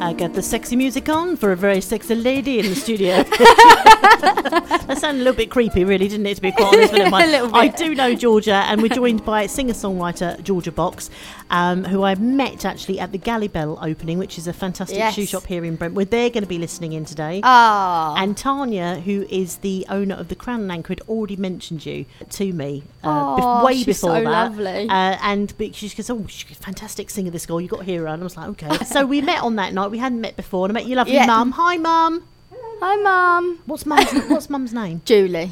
Get the sexy music on for a very sexy lady in the studio. That sounded a little bit creepy, really, didn't it, to be quite honest? But A little bit. I do know Georgia, and we're joined by singer-songwriter Georgia Box, who I met actually at the Gallibell opening, which is a fantastic shoe shop here in Brentwood. They're going to be listening in today. Oh. And Tanya, who is the owner of the Crown and Anchor, had already mentioned you to me way she's before so that. Lovely. And she goes, "Oh, she's a fantastic singer, this girl. You got to hear her." And I was like, "Okay." So we met on that night. We hadn't met before, and I met your lovely mum. Hi, mum. Hi, Mum. What's mum's name? Julie.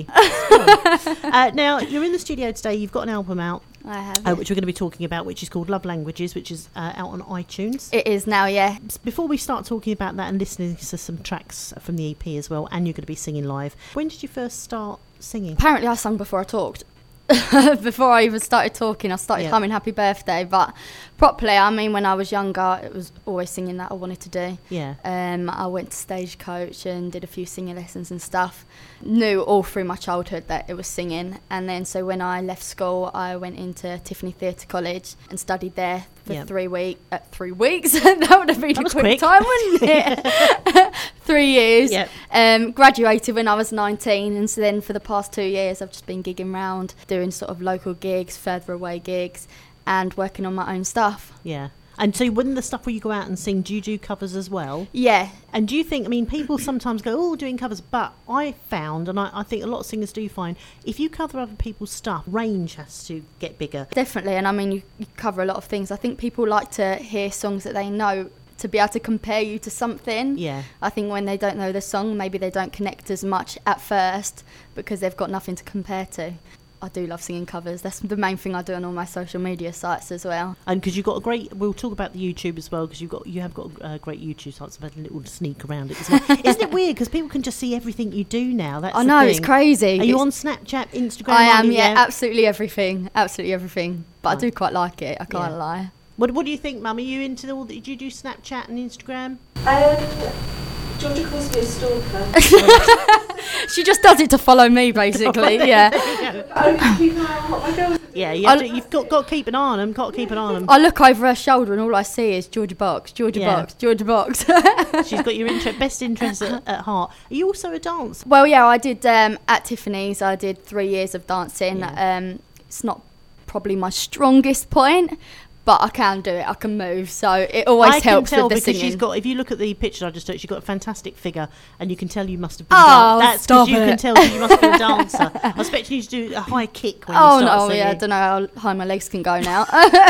Now you're in the studio today. You've got an album out. I have. Which we're going to be talking about, which is called Love Languages, which is out on iTunes. It is now, yeah. Before we start talking about that and listening to some tracks from the EP as well, and you're going to be singing live, when did you first start singing? Apparently I sang before I talked. Before I even started talking, I started humming Happy Birthday, but properly, I mean, when I was younger, it was always singing that I wanted to do. Yeah. I went to Stagecoach and did a few singing lessons and stuff. Knew all through my childhood that it was singing, and then so when I left school, I went into Tiffany Theatre College and studied there for 3 weeks. That would have been a quick time, wouldn't it? 3 years. Yep. Graduated when I was 19, and so then for the past 2 years I've just been gigging around, doing sort of local gigs, further away gigs, and working on my own stuff. Yeah. And so when the stuff where you go out and sing, do you do covers as well? Yeah. And do you think, I mean, people sometimes go, oh, doing covers, but I found, and I think a lot of singers do find, if you cover other people's stuff, range has to get bigger. Definitely, and I mean, you cover a lot of things. I think people like to hear songs that they know, to be able to compare you to something. Yeah. I think when they don't know the song, maybe they don't connect as much at first because they've got nothing to compare to. I do love singing covers. That's the main thing I do on all my social media sites as well. And because you've got a great, we'll talk about the YouTube as well, because you have got a great YouTube site. I've had a little sneak around it as well. Isn't it weird? Because people can just see everything you do now. That's I know, it's crazy. Are you on Snapchat, Instagram? I am, yeah, absolutely everything. Absolutely everything. But I do quite like it, I can't lie. What do you think, Mum? Are you into all that? Do you do Snapchat and Instagram? Georgia calls me a stalker. She just does it to follow me, basically. Yeah. I keep an eye on what my girls do. Yeah, you've got to keep an eye on them. Got to keep an eye on them. I look over her shoulder and all I see is Georgia Box, Georgia Box, Georgia Box. She's got your best interest at heart. Are you also a dancer? Well, yeah, I did at Tiffany's. I did 3 years of dancing. Yeah. It's not probably my strongest point, but I can do it. I can move, so it always helps with the singing. She's got. If you look at the picture I just took, she's got a fantastic figure, and you can tell you must have been. That's because you can tell you must be a dancer. I expect you to do a high kick when you start singing. Yeah, I don't know how high my legs can go now.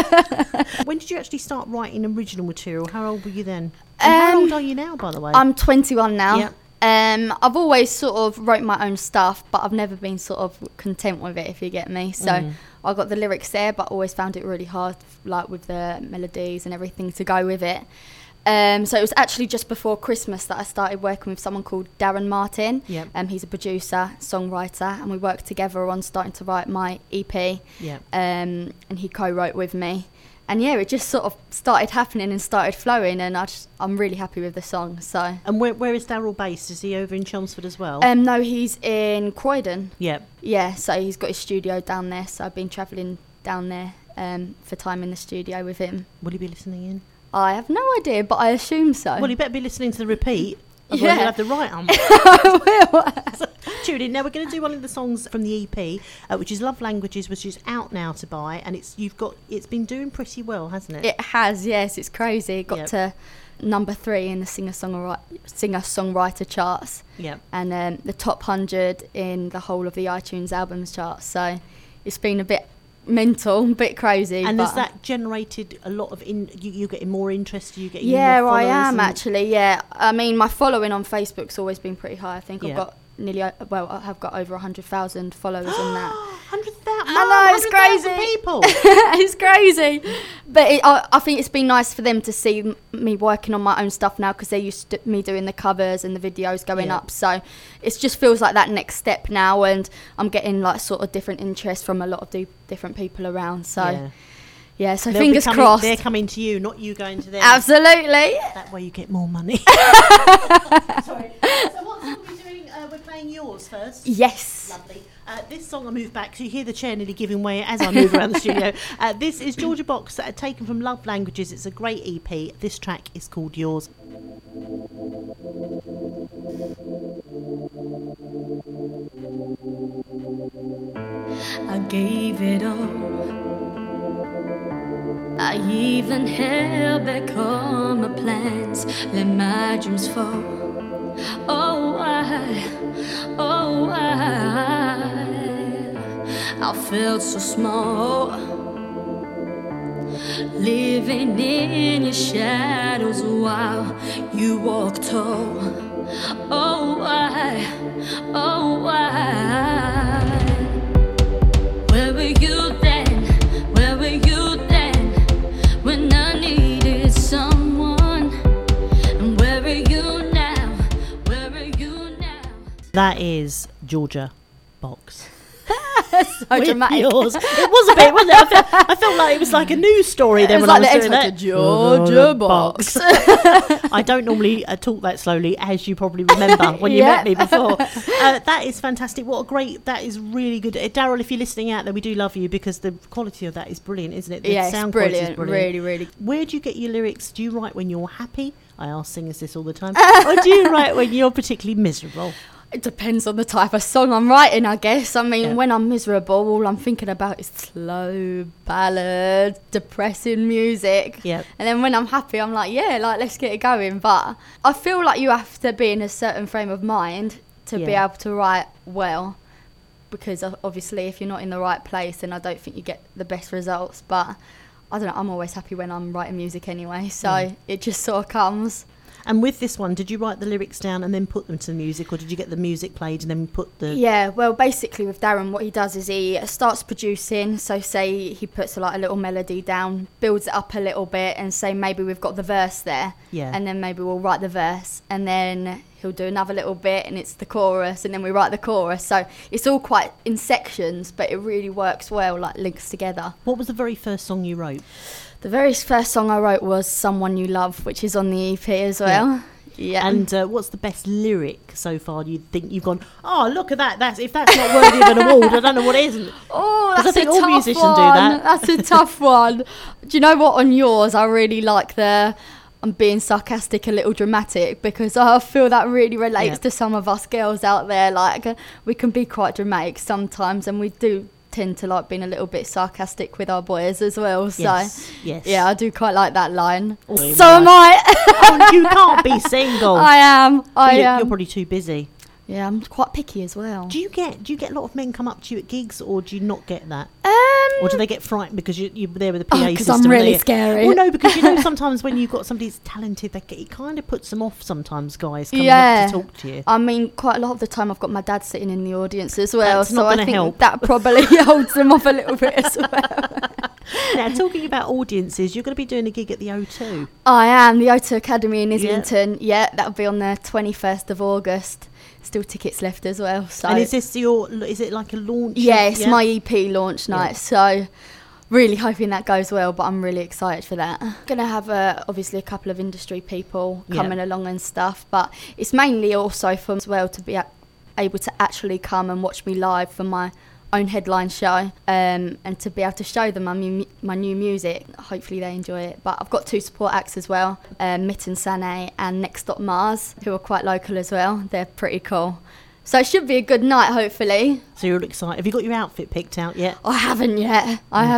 When did you actually start writing original material? How old were you then? And how old are you now, by the way? I'm 21 now. Yeah. I've always sort of wrote my own stuff, but I've never been sort of content with it, if you get me. So I got the lyrics there, but always found it really hard, like with the melodies and everything to go with it. So it was actually just before Christmas that I started working with someone called Darren Martin. Yep. He's a producer, songwriter, and we worked together on starting to write my EP. Yep. And he co-wrote with me. And yeah, it just sort of started happening and started flowing, and I'm really happy with the song. So. And where is Darryl based? Is he over in Chelmsford as well? No, he's in Croydon. Yep. Yeah, so he's got his studio down there. So I've been travelling down there for time in the studio with him. Will he be listening in? I have no idea, but I assume so. Well, he better be listening to the repeat. Otherwise Yeah. you'll have the right arm. I will. Tune in. Now we're going to do one of the songs from the EP, which is Love Languages, which is out now to buy, and it's been doing pretty well, hasn't it? It has, yes. It's crazy. It got Yep. to number 3 in the singer-songwriter charts. Yeah. And the top 100 in the whole of the iTunes albums charts. So it's been a bit mental, a bit crazy. And but has that generated a lot of you getting more interest? You getting yeah, more followers? I am actually. Yeah, I mean, my following on Facebook's always been pretty high. I think Yeah. I've got I have got over 100,000 followers on that. 100,000. I know, it's 100,000 crazy. people. It's crazy, but I think it's been nice for them to see me working on my own stuff now, because they're used to me doing the covers and the videos going up. So it just feels like that next step now, and I'm getting like sort of different interest from a lot of different people around. So yeah, so fingers crossed. They're coming to you, not you going to them. Absolutely. That way you get more money. Sorry. So what song are we doing? We're playing yours first. Yes. Lovely. This song, I move back, so you hear the chair nearly giving way as I move around the studio. This is Georgia Box, taken from Love Languages. It's a great EP. This track is called Yours. I gave it all. I even held back all my plans, let my dreams fall. Oh, I felt so small, living in your shadows while you walked tall. Oh, where were you then? Where were you then when I needed someone? And where are you now? Where are you now? That is Georgia Box. So dramatic. Yours. It was a bit, wasn't it? I felt like it was like a news story then when I was doing that. Georgia Box. I don't normally talk that slowly, as you probably remember when you met me before. That is fantastic. What a great, that is really good. Daryl, if you're listening out there, we do love you because the quality of that is brilliant, isn't it? The sound quality is brilliant. Really, really. Where do you get your lyrics? Do you write when you're happy? I ask singers this all the time. Or do you write when you're particularly miserable? It depends on the type of song I'm writing, I guess. I mean, when I'm miserable, all I'm thinking about is slow ballad, depressing music. Yep. And then when I'm happy, I'm like, let's get it going. But I feel like you have to be in a certain frame of mind to be able to write well. Because obviously, if you're not in the right place, then I don't think you get the best results. But I don't know, I'm always happy when I'm writing music anyway. So it just sort of comes. And with this one, did you write the lyrics down and then put them to the music, or did you get the music played and then put the... Yeah, well, basically with Darren, what he does is he starts producing. So say he puts like a little melody down, builds it up a little bit, and say maybe we've got the verse there. Yeah. And then maybe we'll write the verse, and then he'll do another little bit, and it's the chorus, and then we write the chorus. So it's all quite in sections, but it really works well, like links together. What was the very first song you wrote? The very first song I wrote was Someone You Love, which is on the EP as well. Yeah. And what's the best lyric so far you think you've gone, oh, look at that. If that's not worthy of an award, I don't know what isn't. Oh, that's I think a all tough musicians one. do that. That's a tough one. Do you know what? On yours, I really like I'm being sarcastic, a little dramatic, because I feel that really relates to some of us girls out there. Like, we can be quite dramatic sometimes, and we do tend to like being a little bit sarcastic with our boys as well. So yeah, I do quite like that line. So am I. Oh, you can't be single. I am. You're probably too busy. Yeah, I'm quite picky as well. Do you get a lot of men come up to you at gigs, or do you not get that? Or do they get frightened because you're there with the PA system? Because I'm really scary. Well, no, because you know sometimes when you've got somebody that's talented, it kind of puts them off sometimes, guys coming up to talk to you. I mean, quite a lot of the time I've got my dad sitting in the audience as well. That's so not I think help. that probably holds them off a little bit as well. Now, talking about audiences, you're going to be doing a gig at the O2. I am, the O2 Academy in Islington. Yeah, that'll be on the 21st of August. Still tickets left as well. So. And is it like a launch? Yeah, it's my EP launch night. So really hoping that goes well, but I'm really excited for that. Going to have obviously a couple of industry people coming along and stuff, but it's mainly also for as well to be able to actually come and watch me live for my own headline show, and to be able to show them my new music. Hopefully they enjoy it. But I've got 2 support acts as well, Mitten Sané and Next Stop Mars, who are quite local as well. They're pretty cool. So it should be a good night, hopefully. So you're all excited. Have you got your outfit picked out yet? I haven't yet. I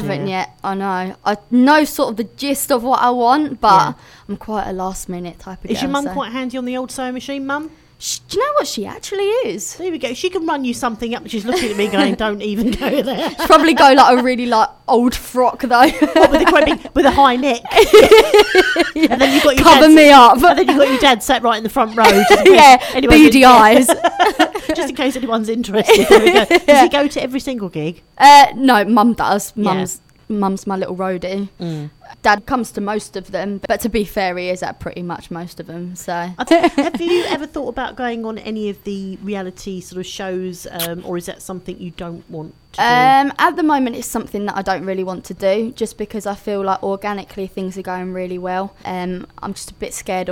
know. I know sort of the gist of what I want, but I'm quite a last minute type of girl. Is your mum quite handy on the old sewing machine, Mum? Do you know what she actually is? There we go. She can run you something up. She's looking at me going, don't even go there. She'd probably go like a really old frock though. What, with a high neck? And then you've got your cover me up. And then you've got your dad sat right in the front row. Beady eyes. Just in case anyone's interested. There we go. Does he go to every single gig? No, Mum does. Mum's my little roadie. Dad comes to most of them, but to be fair, he is at pretty much most of them. So, have you ever thought about going on any of the reality sort of shows, or is that something you don't want to do? At the moment, it's something that I don't really want to do, just because I feel like organically things are going really well. I'm just a bit scared of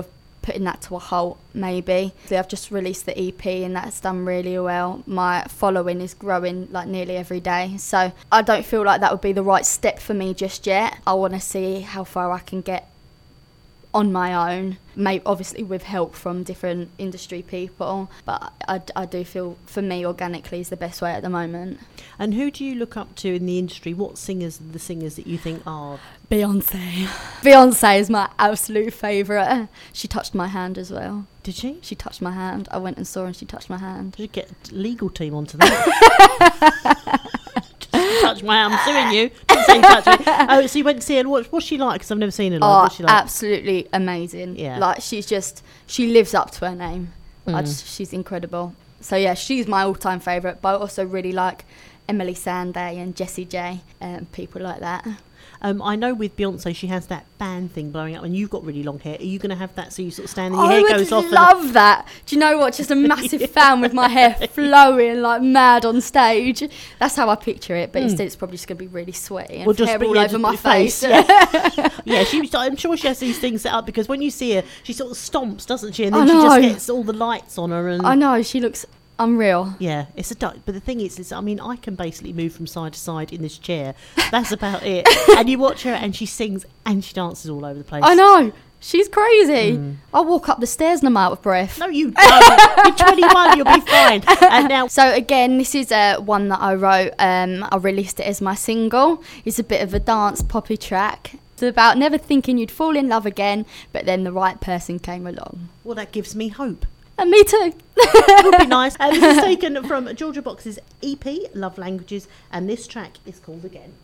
putting that to a halt, maybe. I've just released the EP and that's done really well. My following is growing like nearly every day, so I don't feel like that would be the right step for me just yet. I want to see how far I can get on my own, maybe obviously with help from different industry people, but I do feel for me organically is the best way at the moment. And who do you look up to in the industry? What singers are the singers that you think are? Beyonce is my absolute favourite. She touched my hand as well. Did she? She touched my hand. I went and saw her and she touched my hand. Did you get a legal team onto that? Touch my hand, I'm suing you. Didn't say touch me. Oh, so you went to see her. What's she like? Because I've never seen her live. What's she like? Absolutely amazing. Yeah. Like, she lives up to her name. She's incredible. So yeah, she's my all-time favourite, but I also really like Emily Sandé and Jessie J, people like that. I know with Beyonce she has that band thing blowing up, and you've got really long hair. Are you going to have that so you sort of stand and your hair goes off? I would love that. Do you know what? Just a massive fan with my hair flowing like mad on stage. That's how I picture it, but instead it's probably just going to be really sweaty and hair all over my face. Yeah, yeah. I'm sure she has these things set up because when you see her, she sort of stomps, doesn't she? And then she just gets all the lights on her. And I know, she looks unreal. Yeah, it's a but the thing is I mean, I can basically move from side to side in this chair. That's about it. And you watch her and she sings and she dances all over the place. I know, she's crazy. I walk up the stairs and I'm out of breath. No, you don't. You're 21, you'll be fine. And now, so again, this is one that I wrote. I released it as my single. It's a bit of a dance poppy track. It's about never thinking you'd fall in love again, but then the right person came along. Well, that gives me hope. And me too. It would be nice. And this is taken from Georgia Box's EP, Love Languages, and this track is called Again.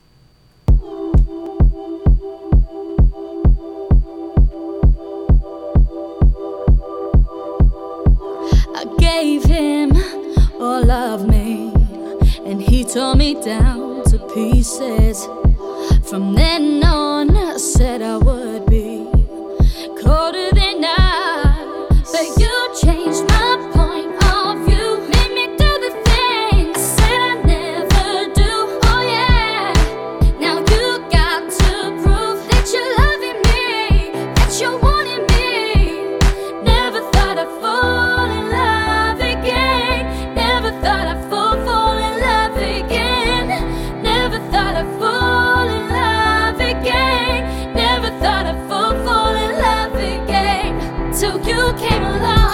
I gave him all of me, and he tore me down to pieces. From then on, I said I would be colder than ice, but you changed my point of view, made me do the things said I never do. Oh yeah, now you got to prove that you're loving me, that you're wanting me. Never thought I'd fall in love again. Never thought I'd fall in love again. Never thought I'd fall in love again. Never thought I'd fall in love again. Till you came along.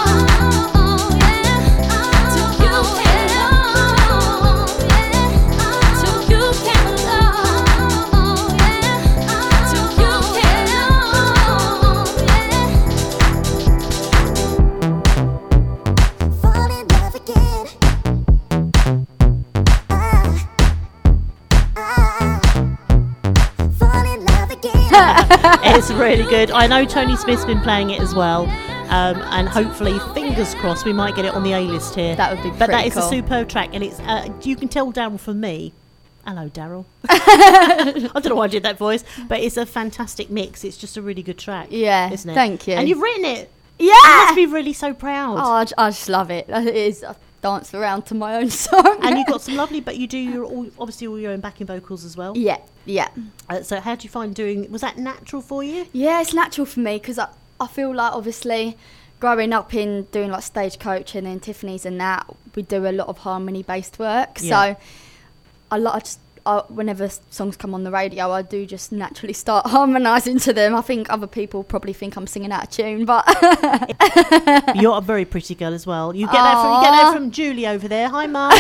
It's really good. I know Tony Smith's been playing it as well, and hopefully, fingers crossed, we might get it on the A-list here. That would be But that pretty is cool. a superb track, and it's you can tell Daryl from me. Hello, Daryl. I don't know why I did that voice, but it's a fantastic mix. It's just a really good track. Yeah, isn't it? thank you. And you've written it. Yeah. You must be really so proud. Oh, I just love it. It is. I danced around to my own song. And you've got some lovely, but you do obviously all your own backing vocals as well. Yeah. So how do you find doing? Was that natural for you? Yeah, it's natural for me because I feel like obviously growing up in doing like Stagecoach and then Tiffany's and that, we do a lot of harmony based work. Yeah. So whenever songs come on the radio, I do just naturally start harmonising to them. I think other people probably think I'm singing out of tune, but You're a very pretty girl as well. You get that from Julie over there. Hi, Mum.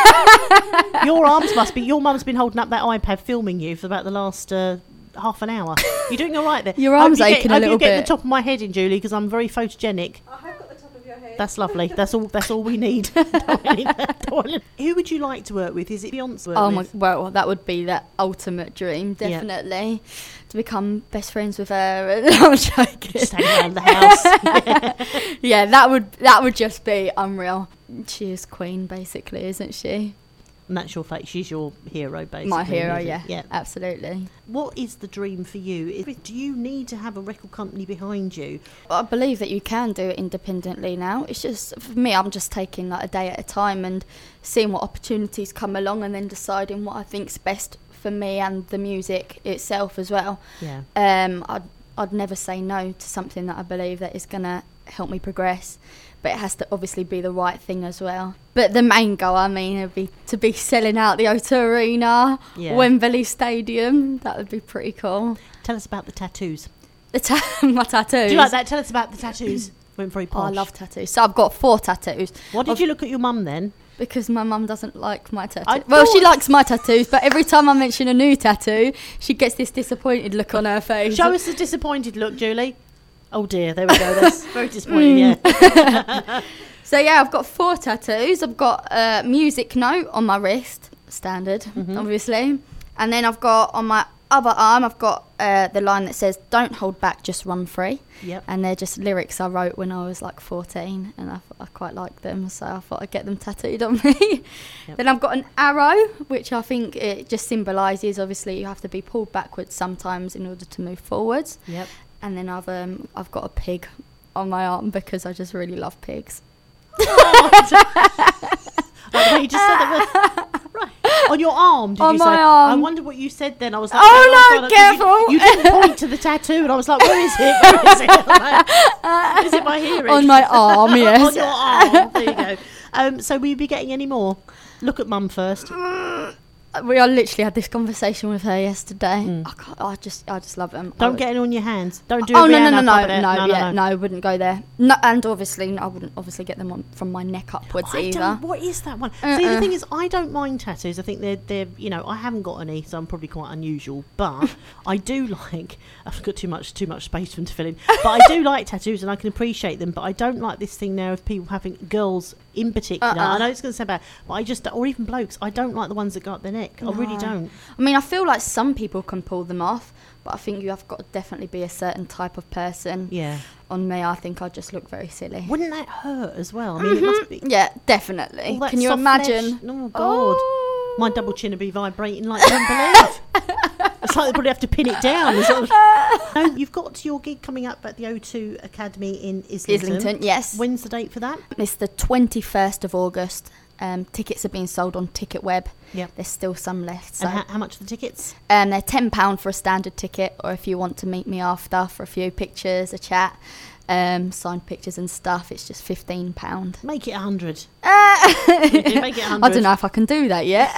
Your mum's been holding up that iPad filming you for about the last half an hour. You're doing all right there. Your arm's aching a little you get bit. the top of my head in, Julie, because I'm very photogenic. I have got the top of your head. That's lovely. That's all we need. Who would you like to work with? Is it Beyonce? Well, that would be the ultimate dream, definitely, to become best friends with her. And I'm joking. Just hang around the house. Yeah, that would just be unreal. She is queen, basically, isn't she? And that's your fate. She's your hero, basically. My hero, isn't it? yeah, absolutely. What is the dream for you? Do you need to have a record company behind you? I believe that you can do it independently now. It's just, for me, I'm just taking like a day at a time and seeing what opportunities come along and then deciding what I think's best for me and the music itself as well. Yeah. I'd never say no to something that I believe that is going to help me progress. But it has to obviously be the right thing as well. But the main goal, I mean, would be to be selling out the O2 Arena, Wembley Stadium. That would be pretty cool. Tell us about the tattoos. My tattoos. Do you like that? Tell us about the tattoos. Went very posh. I love tattoos. So I've got 4 tattoos. Why did you look at your mum then? Because my mum doesn't like my tattoo. Well, she likes my tattoos, but every time I mention a new tattoo, she gets this disappointed look on her face. Show us the disappointed look, Julie. Oh dear, there we go. That's very disappointing, yeah. So yeah, I've got 4 tattoos. I've got a music note on my wrist, standard, obviously. And then I've got on my other arm, I've got the line that says, "Don't hold back, just run free." Yep. And they're just lyrics I wrote when I was like 14, and I quite liked them, so I thought I'd get them tattooed on me. Yep. Then I've got an arrow, which I think it just symbolises, obviously, you have to be pulled backwards sometimes in order to move forwards. Yep. And then I've got a pig on my arm because I just really love pigs. Oh, you just said that right. On your arm, did on you my say? arm. I wonder what you said then. I was like, oh no, careful! You didn't point to the tattoo, and I was like, where is it? Where is it? Is it my hearing? On my arm, yes. On your arm. There you go. So will you be getting any more? Look at Mum first. I literally had this conversation with her yesterday. I just love them. Don't get it on your hands. Don't do. No, no, I wouldn't go there. No, and obviously, I wouldn't obviously get them on from my neck upwards either. What is that one? See, the thing is, I don't mind tattoos. I think they're I haven't got any, so I'm probably quite unusual. But I do like. I've got too much space for them to fill in. But I do like tattoos, and I can appreciate them. But I don't like this thing now of people having, girls in particular. I know it's going to sound bad, but or even blokes. I don't like the ones that go up their neck. I really don't. I mean, I feel like some people can pull them off, but I think you have got to definitely be a certain type of person. Yeah. On me, I think I just look very silly. Wouldn't that hurt as well? I mean, it must be. Yeah, definitely. All can you soft imagine? Flesh. Oh God, my double chin would be vibrating like you wouldn't believe. It's like they probably have to pin it down. No, you've got your gig coming up at the O2 Academy in Islington. Islington, yes. When's the date for that? It's the 21st of August. Tickets are being sold on TicketWeb. Yep. There's still some left. So. And how much are the tickets? They're £10 for a standard ticket, or if you want to meet me after for a few pictures, a chat, signed pictures and stuff, it's just £15. Make it 100. Make it 100. I don't know if I can do that yet.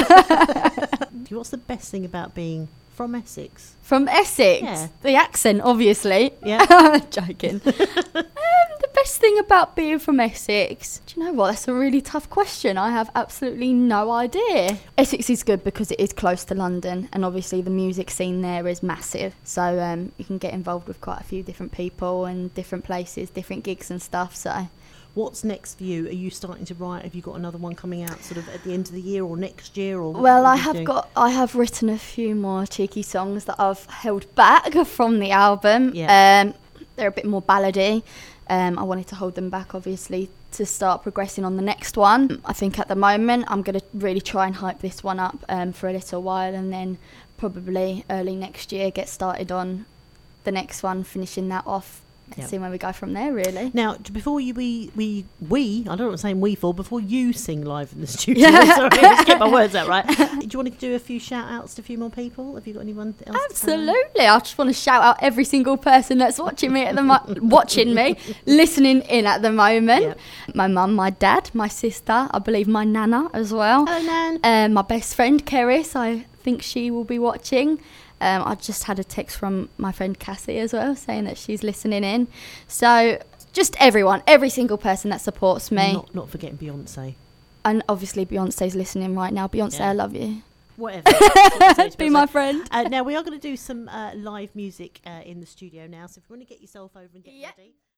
What's the best thing about being from Essex? From Essex? Yeah. The accent, obviously. Yeah. Joking. The best thing about being from Essex? Do you know what? That's a really tough question. I have absolutely no idea. Essex is good because it is close to London, and obviously the music scene there is massive. So you can get involved with quite a few different people and different places, different gigs and stuff. So. What's next for you? Are you starting to write? Have you got another one coming out sort of at the end of the year or next year? Or well, I have written a few more cheeky songs that I've held back from the album. Yeah. They're a bit more ballady. I wanted to hold them back, obviously, to start progressing on the next one. I think at the moment I'm going to really try and hype this one up for a little while, and then probably early next year get started on the next one, finishing that off. Yep. See where we go from there, really. Now, before you, we I don't know what I'm saying we for, before you sing live in the studio, sorry, let's get my words out right. Do you want to do a few shout outs to a few more people? Have you got anyone else? Absolutely. I just want to shout out every single person that's watching me at the listening in at the moment. Yep. My mum, my dad, my sister, I believe my nana as well. Hello, Nan. My best friend, Keris, I think she will be watching. I just had a text from my friend Cassie as well saying that she's listening in. So just everyone, every single person that supports me. Not forgetting Beyonce. And obviously Beyonce's listening right now. Beyonce, yeah. I love you. Whatever. Be my friend. Now we are going to do some live music in the studio now. So if you want to get yourself over and get ready.